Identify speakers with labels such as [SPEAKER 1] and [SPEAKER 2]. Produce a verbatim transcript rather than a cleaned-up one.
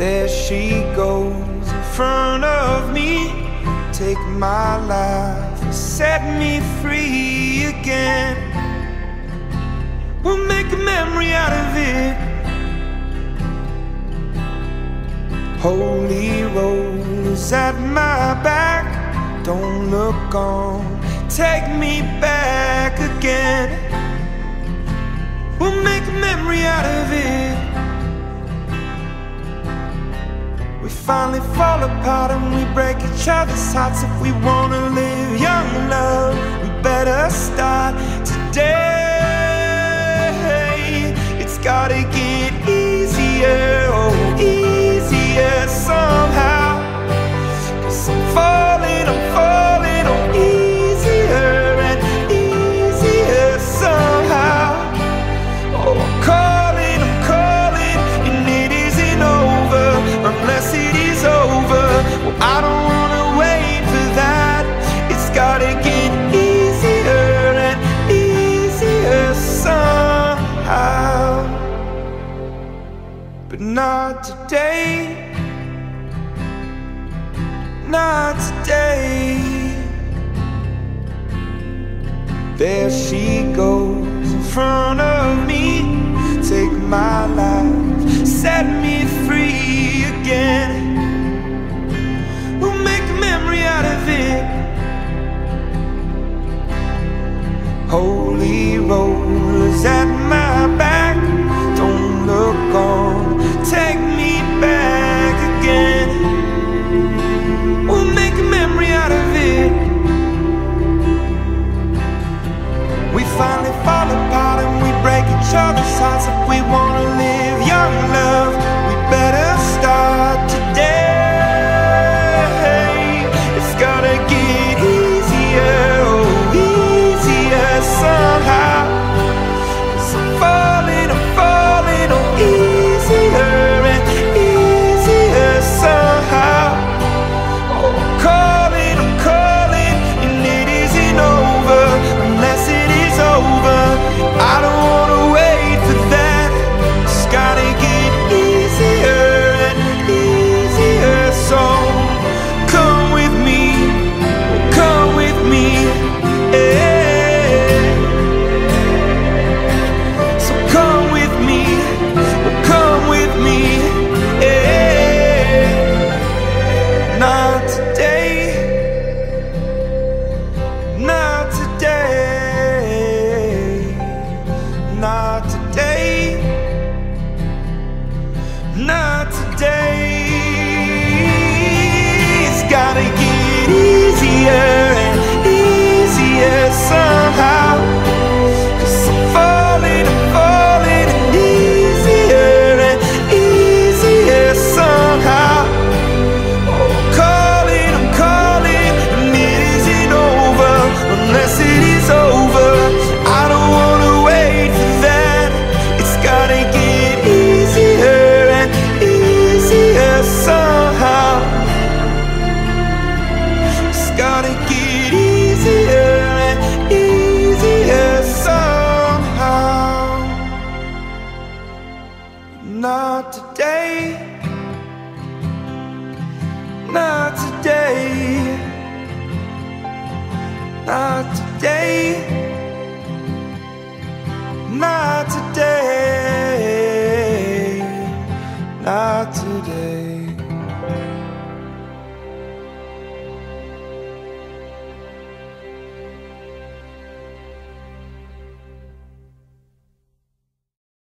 [SPEAKER 1] There she goes in front of me. Take my life and set me free again. We'll make a memory out of it. Holy rollers at my back, don't look on, take me back again. We'll make a memory out of it. We finally fall apart and we break each other's hearts. If we wanna live young and love, we better start today. It's gotta get easier, oh easier somehow. 'Cause I'm falling, I'm falling, oh easier and easier somehow. Oh, I'm calling, I'm calling, and it isn't over unless it is over. Well, I don't wanna wait for that. It's gotta get easier and easier somehow. But not today, not today. There she goes in front of me. Take my life, set me free again. We'll make a memory out of it. Holy rollers at my back, don't look on, take me back again. We'll make a memory out of it. We finally fall apart and we break each other's hearts. If we wanna live young love, we better start today. It's gotta get easier, oh easier somehow. 'Cause I'm falling, I'm falling, oh easier and easier somehow. Oh, I'm calling, I'm calling, and it isn't over unless it is over. I don't wanna wait for that. It's gotta get easier and easier. So come with me, come with me, yeah. So come with me, come with me, yeah. Not today, not today, not today, not today. It's gotta get easier and easier somehow. 'Cause I'm falling, I'm falling, and easier and easier somehow. Oh, I'm calling, I'm calling, and it isn't over unless it is over. I don't wanna wait for that. It's gotta get easier and easier somehow. It's gotta get easier and easier somehow. Not today, not today, not today, not